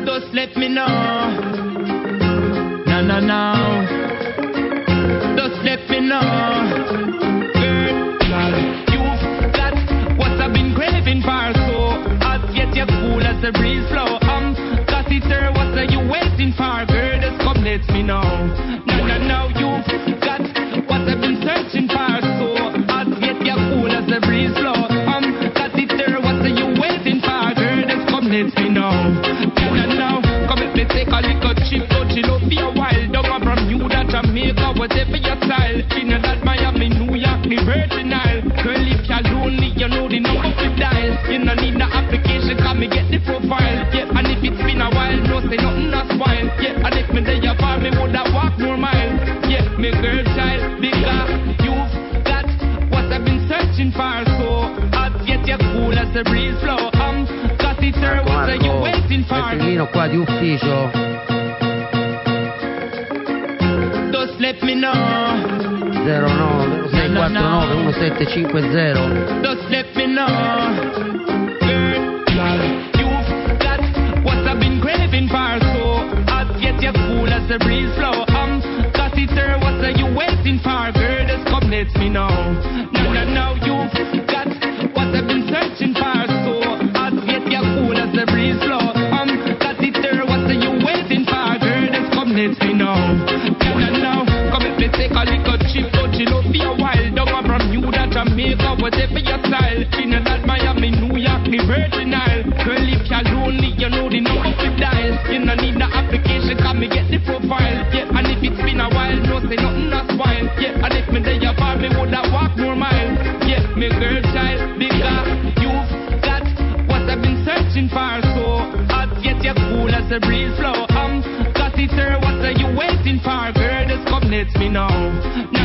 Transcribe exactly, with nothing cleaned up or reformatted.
Just let me know. No, no, no. Just let me know. Girl, you've got what I've been craving for. So hot, yet you're cool as the breeze flow. Um, got it, sir, what are you waiting for? Girl, just come let me know. No, no, no, you've got what I've been searching for. So hot, yet you're cool as the breeze flow. Um, got it, sir, what are you waiting for? Girl, just come let me know. No, no, no, come let me take a little chip, touch it up for a while. Don't go from you that Jamaica, whatever your style. In that Miami, New York, the Virgin Isle. Girl, if you're lonely, you know the number to dial. You don't need no application, come me get the profile. Yeah, and if it's been a while, no say nothing that's wild. Yeah, and if me there you for me, would I walk more miles? Yeah, me girl child, because you've got what I've been searching for. So hot, yet you're cool as the breeze flow. Um, got it, sir, what are you waiting for? Il qua di ufficio. Just let me know. zero nove zero sei quattro nove uno sette cinque zero. Just let me know. Girl, you've got what I've been craving for. So hot, yet you're cool as the breeze flow. Um, got it, sir, what are you waiting for? Girl, just come let me know. No, no, no, you've got what I've been searching for. So hot, yet you're cool as the breeze flow. Um, got it, sir, what are you waiting for? Girl, just come let me know. No, no, no, come let me take a little chip, touch it up for a while. Don't go from you that Jamaica, whatever your style. In that Miami, New York, the Virgin Isle. Girl, if you're lonely, you know the number to dial. You don't need no application, come me get the profile. Yeah, and if it's been a while, no say nothing that's wild. Yeah, and if me there you for me, would I walk more miles? Yeah, me girl child, because you've got what I've been searching for. So hot, yet you're cool as the breeze flow. Um, got it, sir, what are you waiting for? Girl, just come let me know.